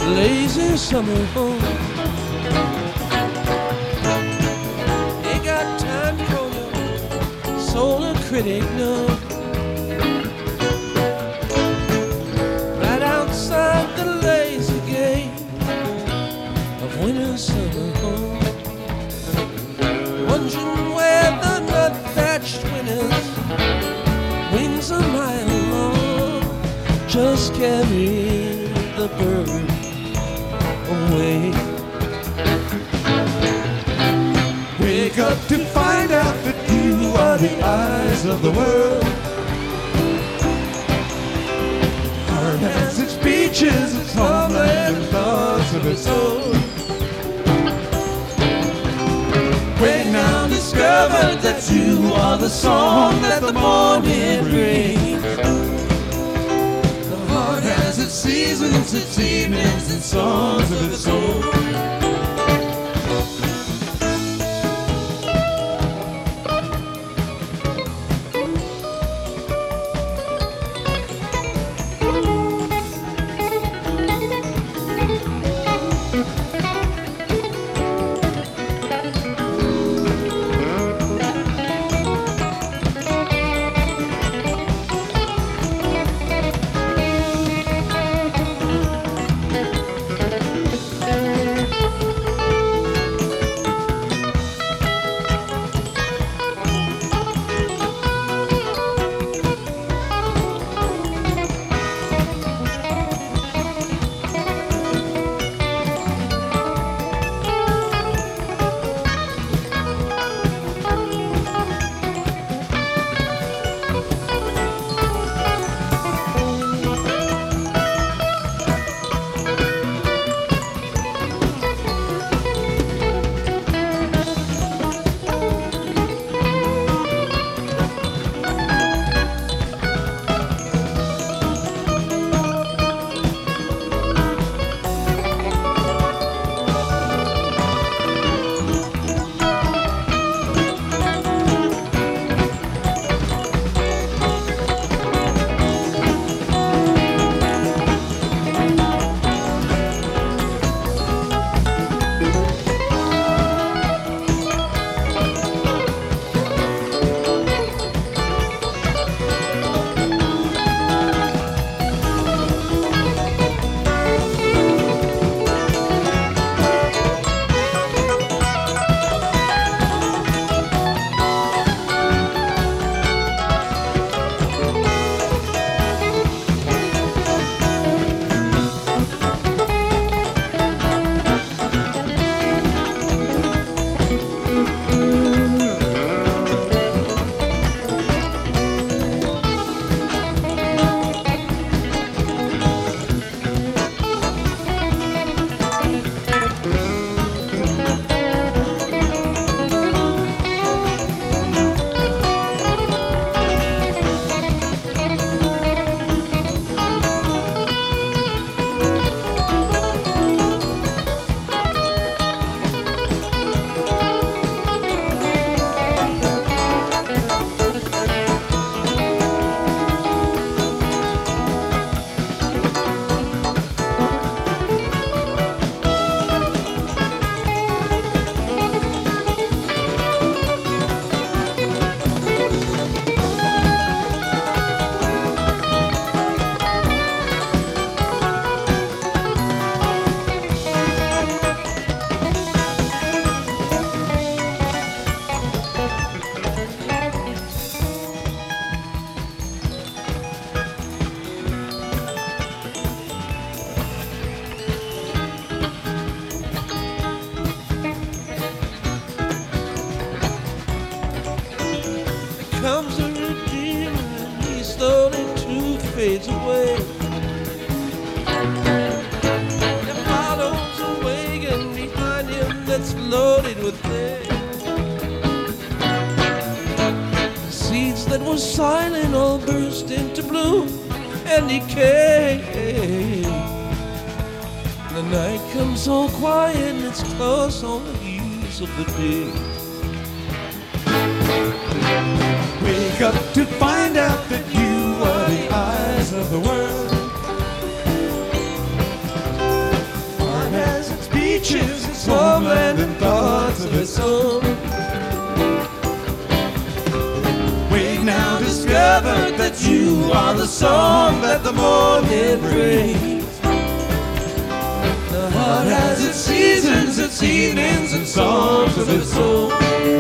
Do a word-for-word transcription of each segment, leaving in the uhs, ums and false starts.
lazy summer home. They got time corner, solar critic no. Right outside the lazy gate of winter summer home. Wondering where the nut-thatched winners wings a mile long just carry the bird away. Wake up to find out that you are the eyes of the world. Heart has its beaches, its homeland, and thoughts of its own. Wake now discovered that you are the song that the morning brings. The heart has its seasons, its evenings, and songs of its own. Comes a redeemer and he slowly too fades away. There follows a wagon behind him that's loaded with hay. The seeds that were silent all burst into bloom and decay. The night comes so quiet and it's close on the heels of the day. Wake up to find out that you are the eyes of the world. you are the song that the morning brings. The heart has its seasons, its evenings, and songs of its own.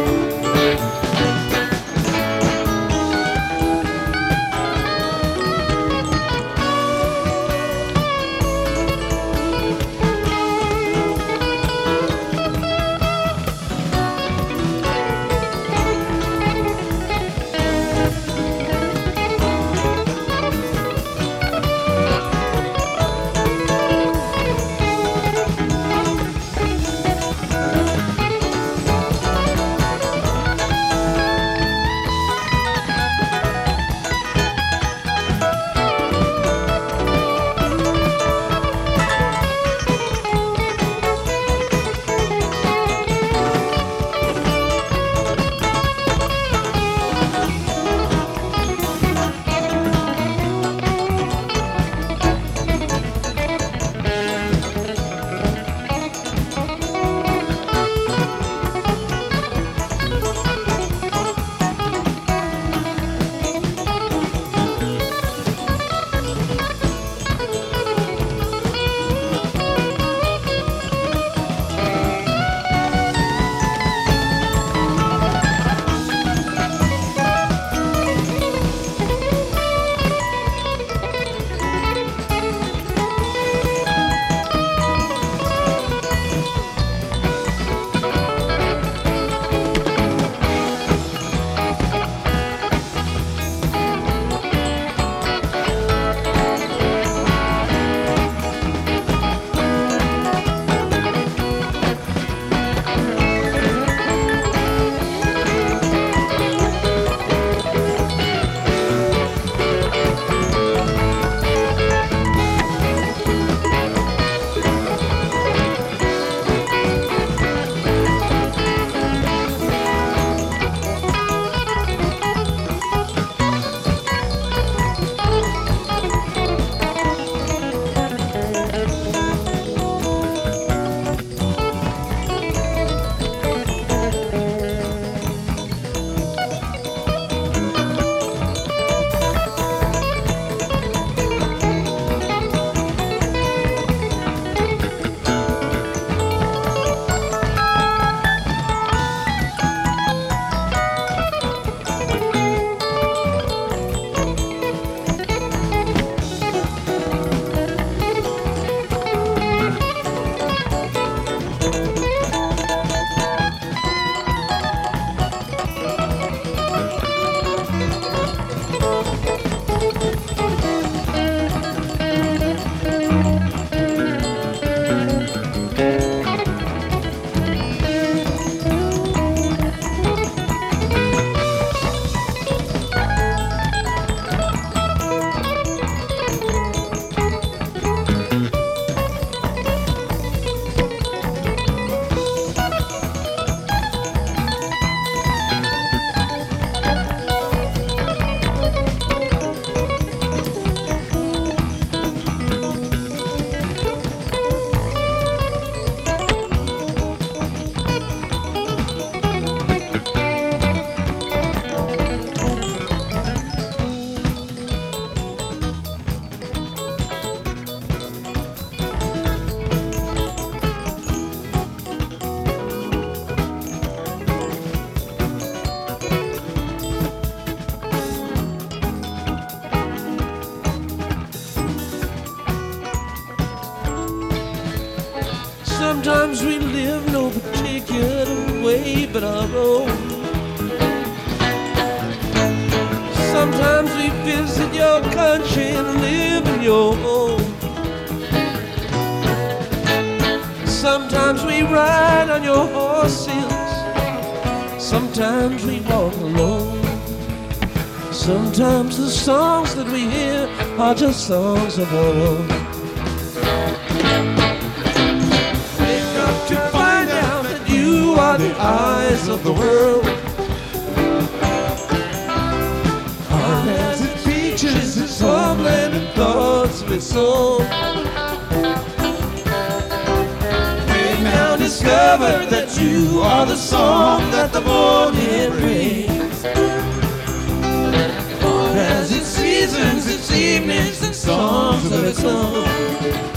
Sometimes we live no particular way but our own. Sometimes we visit your country and live in your home. Sometimes we ride on your horses. Sometimes we walk alone. Sometimes the songs that we hear are just songs of our own. To find out that you are the eyes of the world. Heart has its features, its homeland, and thoughts of its soul. We've now discovered that you are the song that the morning brings. Heart has its seasons. evenings and songs of its own.